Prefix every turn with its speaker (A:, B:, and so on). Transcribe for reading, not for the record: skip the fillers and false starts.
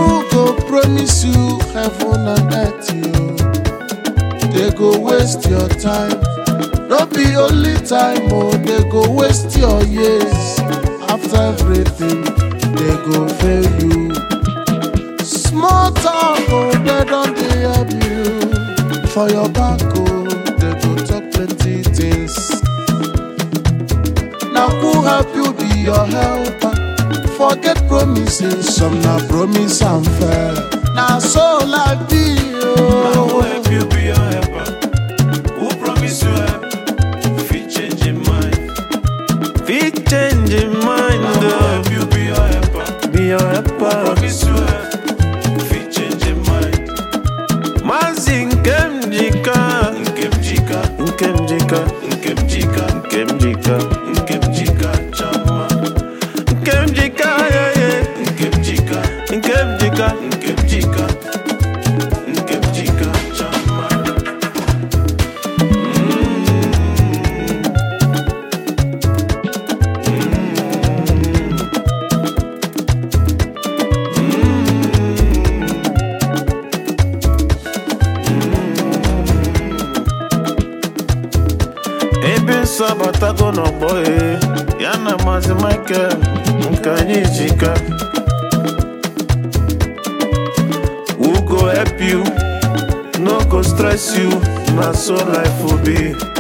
A: Who go promise you heaven and earth, you? They go waste your time. No be only time, oh, they go waste your years. After everything, they go fail you. Small talk, oh, they don't help you. For your back, oh, they go talk plenty things. Now who help you be your helper? Forget promises, some na promise and fair. Now so like be, oh.
B: Now who help you be your helper? Who promise you help? Fit change your mind. Fit change your mind. Now who help you be your helper? Be your helper. Who promise you help? Fit change your mind. Mazi nkemjika, nkemjika, nkemjika, nkemjika, nkemjika, nkemjika chama. Nkemjika, yeah yeah. Nkemjika, nkemjika, nkemjika, nkemjika chama. Ebe sabatago no boy, yana mazi Michael, nkanyijika. Who go help you? No go stress you, na so life will be.